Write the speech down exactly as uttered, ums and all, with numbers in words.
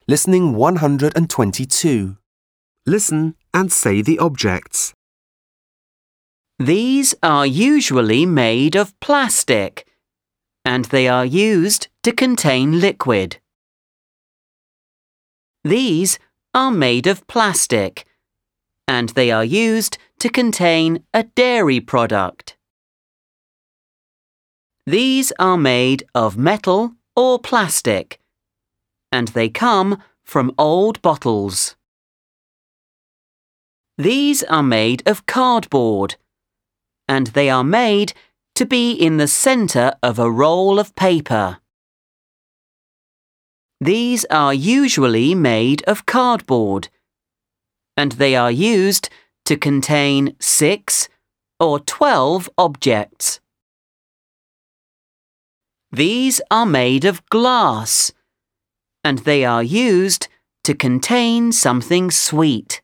Listening one hundred twenty-two. Listen and say the objects. These are usually made of plastic, and they are used to contain liquid. These are made of plastic, and they are used to contain a dairy product. These are made of metal or plastic, and they come from old bottles. These are made of cardboard, and they are made to be in the center of a roll of paper. These are usually made of cardboard, and they are used to contain six or twelve objects. These are made of glass, and they are used to contain something sweet.